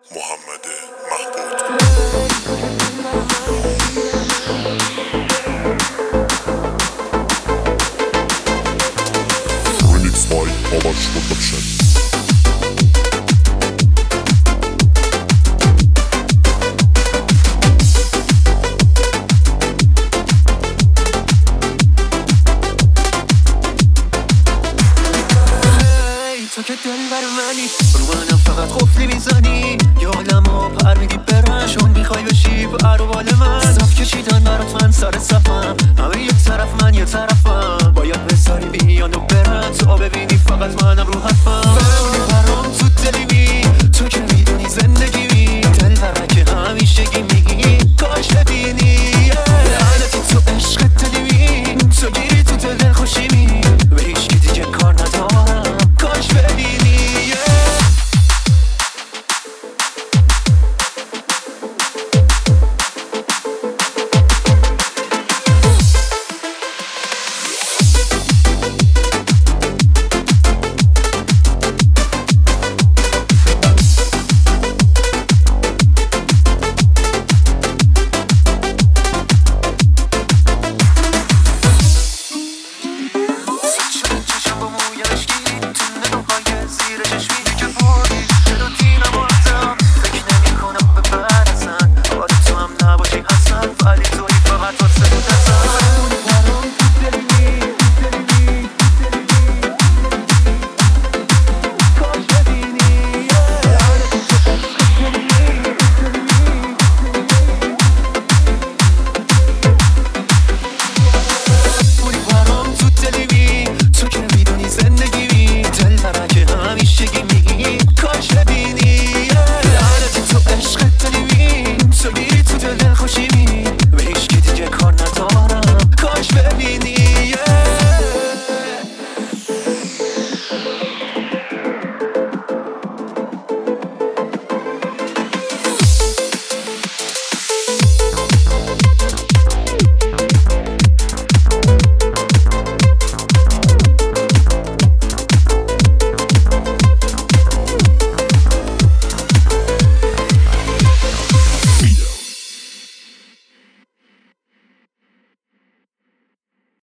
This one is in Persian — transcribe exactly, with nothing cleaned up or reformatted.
محمد محبود. Remix by Avaç Production. تو که دل بر منی رو منم فقط قفلی میزنی یا عالمو پر میدی برن چون میخوای بشی پر بال من صف کشیدن برات من سر صفم